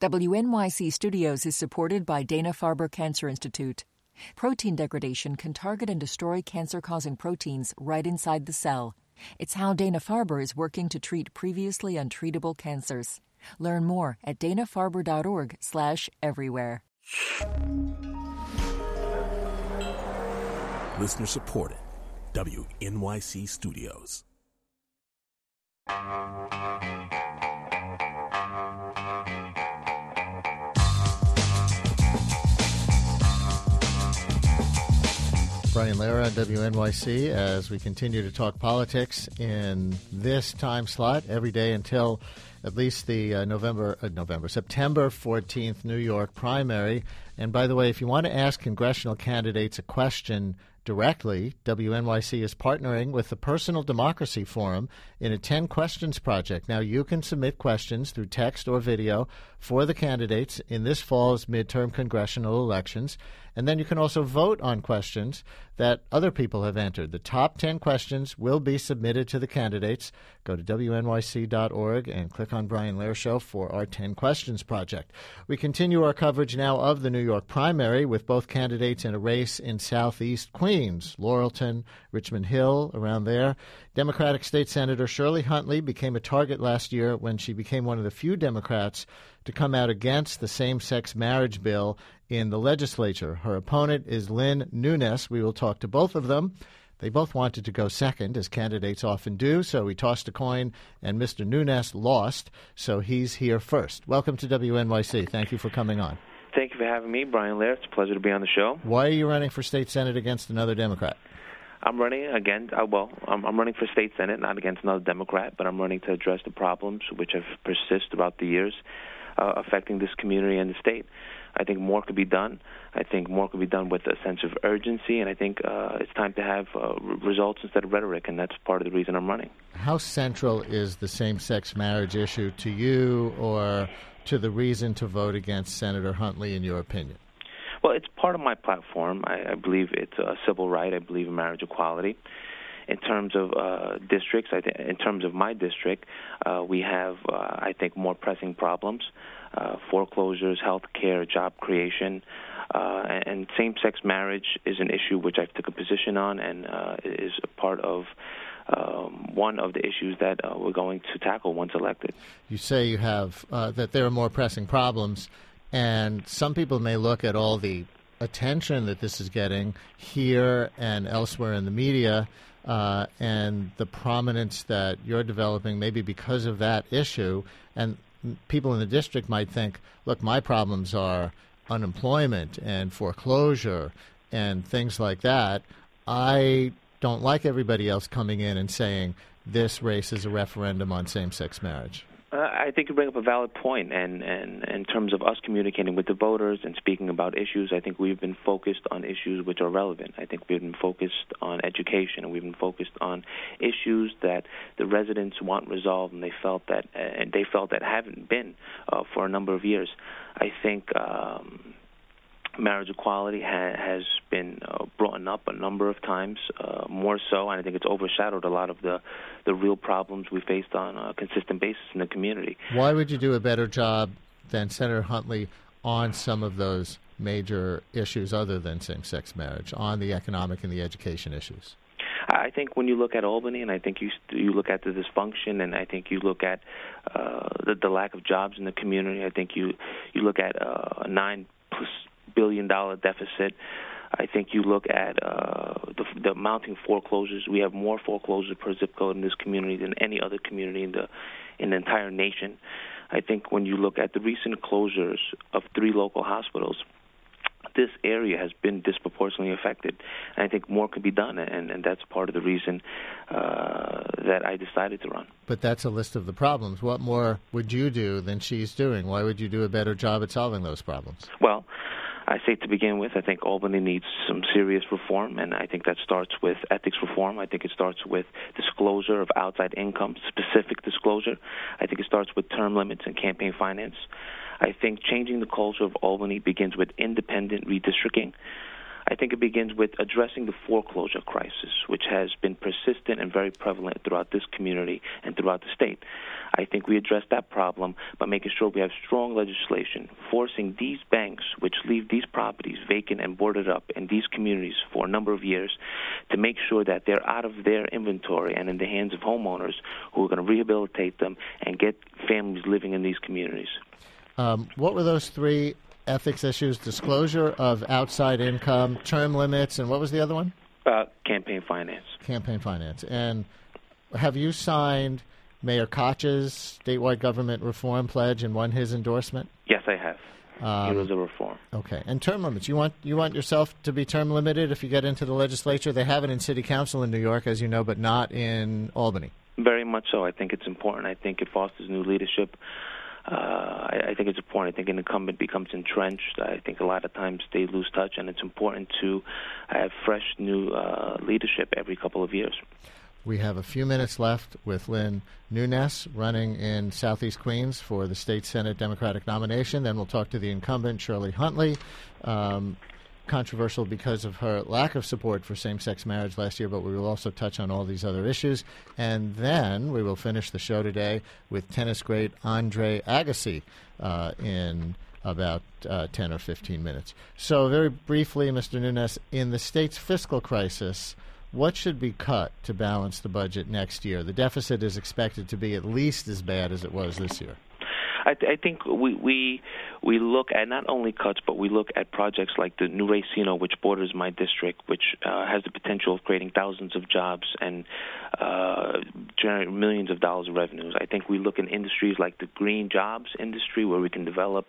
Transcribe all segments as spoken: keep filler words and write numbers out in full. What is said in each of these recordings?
W N Y C Studios is supported by Dana-Farber Cancer Institute. Protein degradation can target and destroy cancer-causing proteins right inside the cell. It's how Dana-Farber is working to treat previously untreatable cancers. Learn more at dana-farber.org slash everywhere. Listener supported. W N Y C Studios. Brian Lehrer on W N Y C as we continue to talk politics in this time slot every day until at least the uh, November, uh, November, September fourteenth New York primary. And by the way, if you want to ask congressional candidates a question directly, W N Y C is partnering with the Personal Democracy Forum in a ten questions project. Now, you can submit questions through text or video for the candidates in this fall's midterm congressional elections. And then you can also vote on questions that other people have entered. The top ten questions will be submitted to the candidates. Go to W N Y C dot org and click on Brian Lehrer Show for our ten questions project. We continue our coverage now of the New York primary with both candidates in a race in southeast Queens, Laurelton, Richmond Hill, around there. Democratic State Senator Shirley Huntley became a target last year when she became one of the few Democrats to come out against the same-sex marriage bill in the legislature. Her opponent is Lynn Nunes. We will talk to both of them. They both wanted to go second, as candidates often do, so we tossed a coin, and Mister Nunes lost, so he's here first. Welcome to W N Y C. Thank you for coming on. Thank you for having me, Brian Lehrer. It's a pleasure to be on the show. Why are you running for state senate against another Democrat? I'm running again. Uh, well, I'm, I'm running for state senate, not against another Democrat, but I'm running to address the problems which have persisted throughout the years uh, affecting this community and the state. I think more could be done. I think more could be done with a sense of urgency, and I think uh, it's time to have uh, results instead of rhetoric, and that's part of the reason I'm running. How central is the same-sex marriage issue to you or to the reason to vote against Senator Huntley, in your opinion? Well, it's part of my platform. I, I believe it's a civil right. I believe in marriage equality. In terms of uh, districts, I th- in terms of my district, uh, we have, uh, I think, more pressing problems, uh, foreclosures, health care, job creation, uh, and same-sex marriage is an issue which I took a position on and uh, is a part of um, one of the issues that uh, we're going to tackle once elected. You say you have uh, that there are more pressing problems, and some people may look at all the attention that this is getting here and elsewhere in the media Uh, and the prominence that you're developing maybe because of that issue. And people in the district might think, look, my problems are unemployment and foreclosure and things like that. I don't like everybody else coming in and saying this race is a referendum on same-sex marriage. Uh, I think you bring up a valid point, and, and in terms of us communicating with the voters and speaking about issues, I think we've been focused on issues which are relevant. I think we've been focused on education, and we've been focused on issues that the residents want resolved, and they felt that and they felt that haven't been uh, for a number of years. I think um, marriage equality ha- has been uh, brought up a number of times, uh, more so, and I think it's overshadowed a lot of the, the real problems we faced on a consistent basis in the community. Why would you do a better job than Senator Huntley on some of those major issues other than same-sex marriage, on the economic and the education issues? I think when you look at Albany, and I think you you look at the dysfunction, and I think you look at uh, the, the lack of jobs in the community, I think you, you look at uh, a nine billion dollar deficit. I think you look at uh, the, the mounting foreclosures. We have more foreclosures per zip code in this community than any other community in the in the entire nation. I think when you look at the recent closures of three local hospitals, this area has been disproportionately affected. And I think more could be done, and, and that's part of the reason uh, that I decided to run. But that's a list of the problems. What more would you do than she's doing? Why would you do a better job at solving those problems? Well, I say to begin with, I think Albany needs some serious reform, and I think that starts with ethics reform. I think it starts with disclosure of outside income, specific disclosure. I think it starts with term limits and campaign finance. I think changing the culture of Albany begins with independent redistricting. I think it begins with addressing the foreclosure crisis, which has been persistent and very prevalent throughout this community and throughout the state. I think we address that problem by making sure we have strong legislation forcing these banks, which leave these properties vacant and boarded up in these communities for a number of years, to make sure that they're out of their inventory and in the hands of homeowners who are going to rehabilitate them and get families living in these communities. Um, what were those three ethics issues? Disclosure of outside income, term limits, and what was the other one? Uh, campaign finance. Campaign finance. And have you signed Mayor Koch's statewide government reform pledge and won his endorsement? Yes, I have. Um, it was a reform. Okay. And term limits. You want you want yourself to be term limited if you get into the legislature? They have it in city council in New York, as you know, but not in Albany. Very much so. I think it's important. I think it fosters new leadership. Uh, I, I think it's important. I think an incumbent becomes entrenched. I think a lot of times they lose touch, and it's important to have fresh, new uh, leadership every couple of years. We have a few minutes left with Lynn Nunes running in Southeast Queens for the State Senate Democratic nomination. Then we'll talk to the incumbent, Shirley Huntley. Um, controversial because of her lack of support for same-sex marriage last year, but we will also touch on all these other issues. And then we will finish the show today with tennis great Andre Agassi uh, in about uh, ten or fifteen minutes. So very briefly, Mister Nunes, in the state's fiscal crisis, what should be cut to balance the budget next year? The deficit is expected to be at least as bad as it was this year. I, th- I think we, we we look at not only cuts, but we look at projects like the New Racino, which borders my district, which uh, has the potential of creating thousands of jobs and uh, generating millions of dollars of revenues. I think we look in industries like the green jobs industry, where we can develop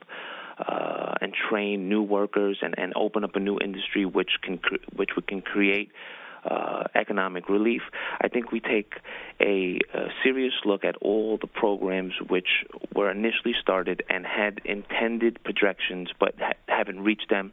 uh, and train new workers and, and open up a new industry which can cre- which we can create Uh, economic relief. I think we take a, a serious look at all the programs which were initially started and had intended projections but ha- haven't reached them,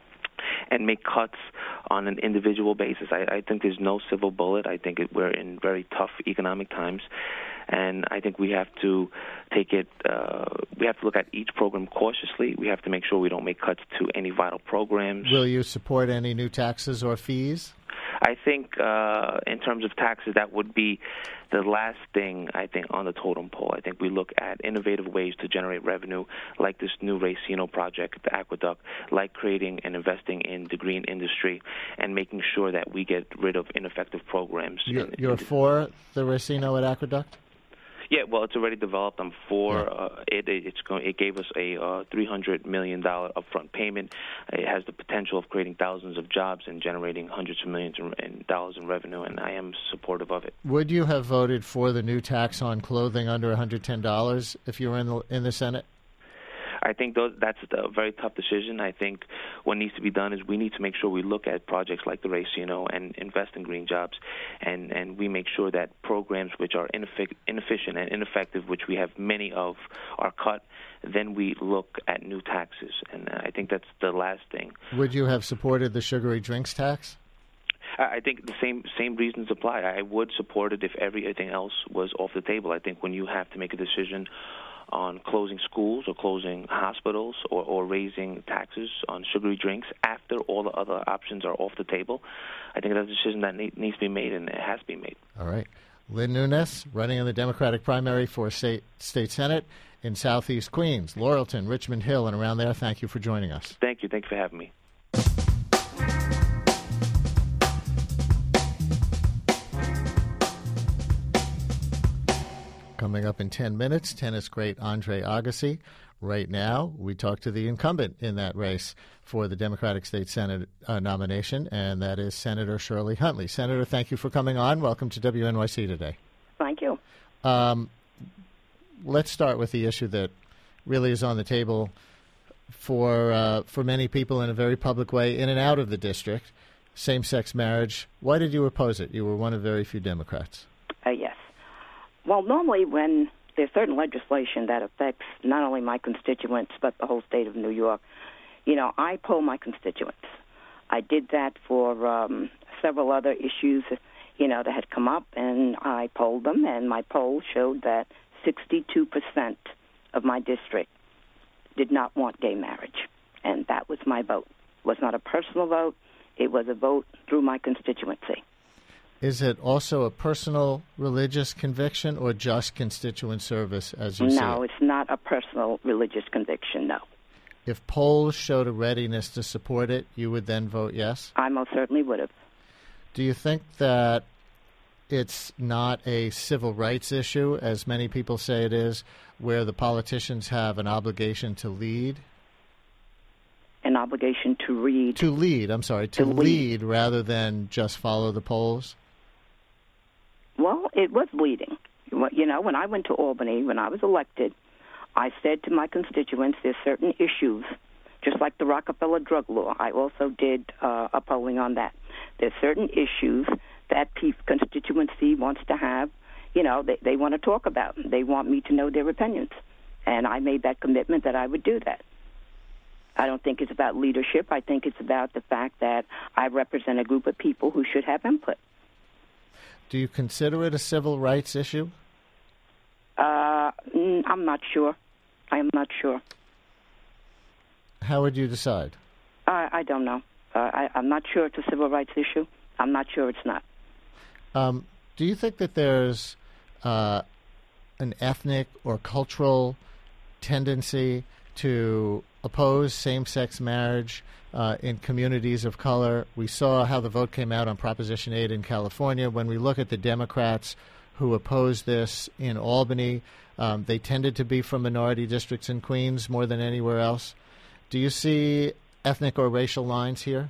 and make cuts on an individual basis. I, I think there's no silver bullet. I think it, we're in very tough economic times, and I think we have to take it, uh, we have to look at each program cautiously. We have to make sure we don't make cuts to any vital programs. Will you support any new taxes or fees? I think uh, in terms of taxes, that would be the last thing, I think, on the totem pole. I think we look at innovative ways to generate revenue, like this new Racino project, the aqueduct, like creating and investing in the green industry, and making sure that we get rid of ineffective programs. You're, in, you're in for the Racino at Aqueduct? Yeah, well, it's already developed. I'm for Yeah. uh, it. It's going. It gave us a uh, three hundred million dollars upfront payment. It has the potential of creating thousands of jobs and generating hundreds of millions in dollars in revenue, and I am supportive of it. Would you have voted for the new tax on clothing under one hundred ten dollars if you were in the in the Senate? I think those, that's a very tough decision. I think what needs to be done is we need to make sure we look at projects like the Racino and invest in green jobs, and, and we make sure that programs which are ineffic- inefficient and ineffective, which we have many of, are cut. Then we look at new taxes, and I think that's the last thing. Would you have supported the sugary drinks tax? I think the same same reasons apply. I would support it if everything else was off the table. I think when you have to make a decision on closing schools or closing hospitals or, or raising taxes on sugary drinks after all the other options are off the table, I think that's a decision that need, needs to be made, and it has to be made. All right. Lynn Nunes, running in the Democratic primary for state, state Senate in Southeast Queens, Laurelton, Richmond Hill, and around there. Thank you for joining us. Thank you. Thank you for having me. Coming up in ten minutes, tennis great Andre Agassi. Right now, we talk to the incumbent in that race for the Democratic State Senate uh, nomination, and that is Senator Shirley Huntley. Senator, thank you for coming on. Welcome to W N Y C today. Thank you. Um, let's start with the issue that really is on the table for uh, for many people in a very public way, in and out of the district, same-sex marriage. Why did you oppose it? You were one of very few Democrats. Uh, yes. Well, normally when there's certain legislation that affects not only my constituents but the whole state of New York, you know, I poll my constituents. I did that for um, several other issues, you know, that had come up, and I polled them, and my poll showed that sixty-two percent of my district did not want gay marriage, and that was my vote. It was not a personal vote. It was a vote through my constituency. Is it also a personal religious conviction or just constituent service as you see it? No, it's not a personal religious conviction, no. If polls showed a readiness to support it, you would then vote yes? I most certainly would have. Do you think that it's not a civil rights issue, as many people say it is, where the politicians have an obligation to lead? An obligation to read. To lead, I'm sorry, to, To lead. lead rather than just follow the polls? Well, it was leading. You know, when I went to Albany, when I was elected, I said to my constituents, there's certain issues, just like the Rockefeller drug law. I also did uh, a polling on that. There's certain issues that the constituency wants to have, you know, they, they want to talk about. They want me to know their opinions. And I made that commitment that I would do that. I don't think it's about leadership. I think it's about the fact that I represent a group of people who should have input. Do you consider it a civil rights issue? Uh, I'm not sure. I am not sure. How would you decide? I, I don't know. Uh, I, I'm not sure it's a civil rights issue. I'm not sure it's not. Um, do you think that there's uh, an ethnic or cultural tendency to oppose same-sex marriage uh, in communities of color? We saw how the vote came out on Proposition eight in California. When we look at the Democrats who opposed this in Albany, um, they tended to be from minority districts in Queens more than anywhere else. Do you see ethnic or racial lines here?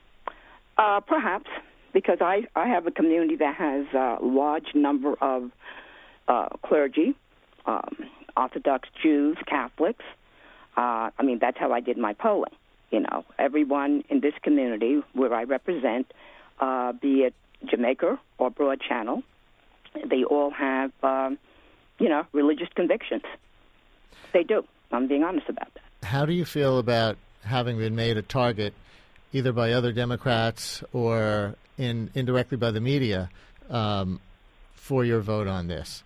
Uh, perhaps, because I, I have a community that has a large number of uh, clergy, um, Orthodox Jews, Catholics. Uh, I mean, that's how I did my polling. You know, everyone in this community where I represent, uh, be it Jamaica or Broad Channel, they all have, um, you know, religious convictions. They do. I'm being honest about that. How do you feel about having been made a target either by other Democrats or in, indirectly by the media um, for your vote on this?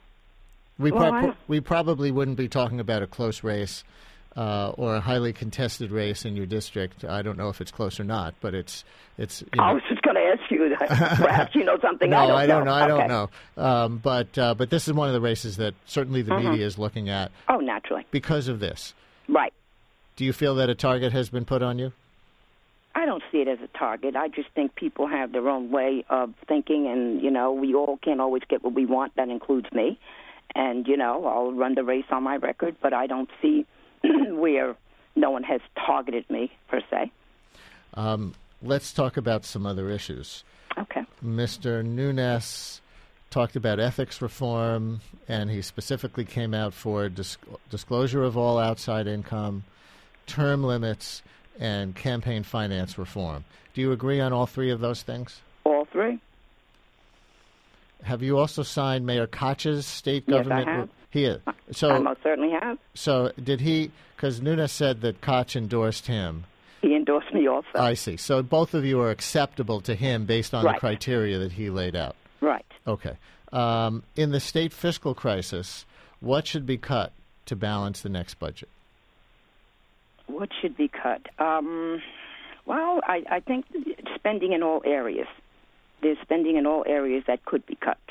We, well, pro- we probably wouldn't be talking about a close race uh, or a highly contested race in your district. I don't know if it's close or not, but it's it's. You know. I was just going to ask you that. Perhaps you know something. No, I don't, I don't know. know. I okay. don't know. Um, but uh, but this is one of the races that certainly the Mm-hmm. media is looking at. Oh, naturally. Because of this. Right. Do you feel that a target has been put on you? I don't see it as a target. I just think people have their own way of thinking, and, you know, we all can't always get what we want. That includes me. And, you know, I'll run the race on my record, but I don't see where no one has targeted me, per se. Um, let's talk about some other issues. Okay. Mister Nunes talked about ethics reform, and he specifically came out for dis- disclosure of all outside income, term limits, and campaign finance reform. Do you agree on all three of those things? All three. Have you also signed Mayor Koch's state Yes, government? I have. He, so, I most certainly have. So did he, because Nunes said that Koch endorsed him. He endorsed me also. I see. So both of you are acceptable to him based on Right. the criteria that he laid out. Right. Okay. Um, in the state fiscal crisis, what should be cut to balance the next budget? What should be cut? Um, well, I, I think spending in all areas. There's spending in all areas that could be cut.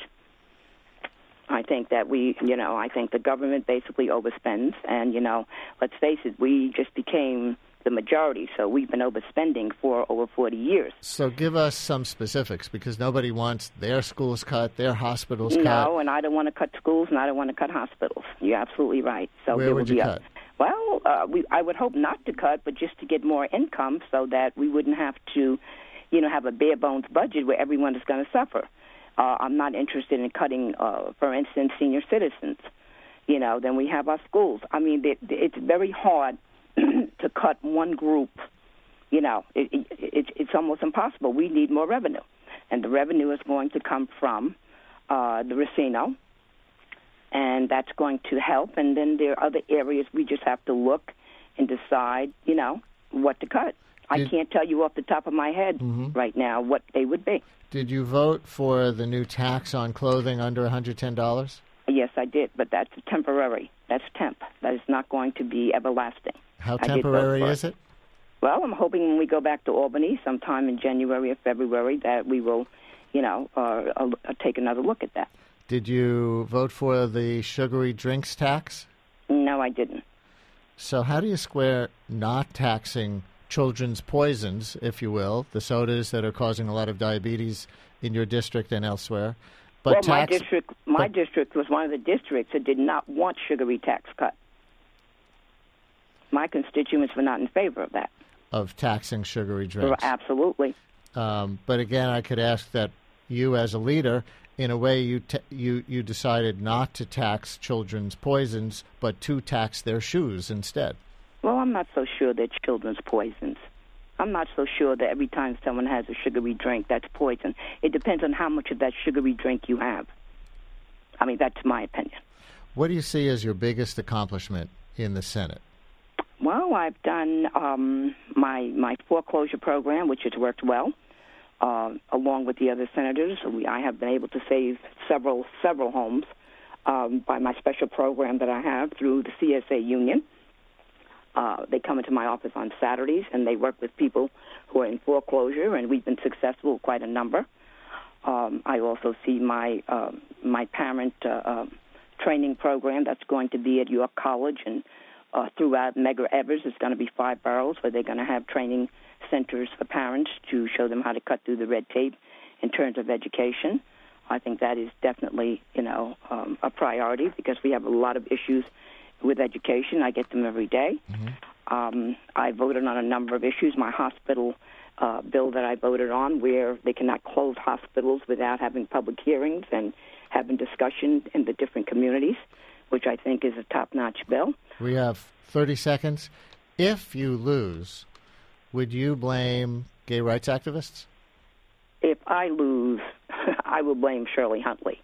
I think that we, you know, I think the government basically overspends. And, you know, let's face it, we just became the majority, so we've been overspending for over forty years. So give us some specifics, because nobody wants their schools cut, their hospitals cut. No, and I don't want to cut schools, and I don't want to cut hospitals. You're absolutely right. So Where there would will you be cut? A, well, uh, we, I would hope not to cut, but just to get more income so that we wouldn't have to, you know, have a bare bones budget where everyone is going to suffer. Uh, I'm not interested in cutting, uh, for instance, senior citizens. You know, then we have our schools. I mean, it, it's very hard to cut one group. You know, it, it, it, it's almost impossible. We need more revenue, and the revenue is going to come from uh, the Racino, and that's going to help. And then there are other areas we just have to look and decide, you know, what to cut. Did, I can't tell you off the top of my head mm-hmm. right now what they would be. Did you vote for the new tax on clothing under one hundred ten dollars? Yes, I did, but that's temporary. That's temp. That is not going to be everlasting. How I did vote temporary for is it? Well, I'm hoping when we go back to Albany sometime in January or February that we will, you know, uh, uh, take another look at that. Did you vote for the sugary drinks tax? No, I didn't. So how do you square not taxing children's poisons, if you will, the sodas that are causing a lot of diabetes in your district and elsewhere? But well, tax, my district, my but, district was one of the districts that did not want sugary tax cut. My constituents were not in favor of that. Of taxing sugary drinks. Absolutely. Um, but again, I could ask that you, as a leader, in a way, you t- you you decided not to tax children's poisons, but to tax their shoes instead. Well, I'm not so sure they're children's poisons. I'm not so sure that every time someone has a sugary drink, that's poison. It depends on how much of that sugary drink you have. I mean, that's my opinion. What do you see as your biggest accomplishment in the Senate? Well, I've done um, my my foreclosure program, which has worked well, uh, along with the other senators. We, I have been able to save several several homes um, by my special program that I have through the C S A Union. Uh, they come into my office on Saturdays, and they work with people who are in foreclosure, and we've been successful, quite a number. Um, I also see my uh, my parent uh, uh, training program that's going to be at York College, and uh, throughout Medgar Evers, it's going to be five boroughs where they're going to have training centers for parents to show them how to cut through the red tape in terms of education. I think that is definitely, you know, um, a priority because we have a lot of issues with education. I get them every day. Mm-hmm. Um, I voted on a number of issues. My hospital uh, bill that I voted on, where they cannot close hospitals without having public hearings and having discussion in the different communities, which I think is a top-notch bill. We have thirty seconds. If you lose, would you blame gay rights activists? If I lose, I will blame Shirley Huntley.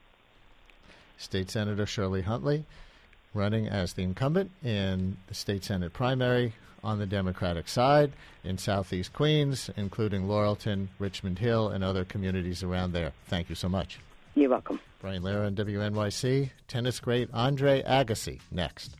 State Senator Shirley Huntley, running as the incumbent in the state Senate primary on the Democratic side in Southeast Queens, including Laurelton, Richmond Hill, and other communities around there. Thank you so much. You're welcome. Brian Lara on W N Y C. Tennis great Andre Agassi next.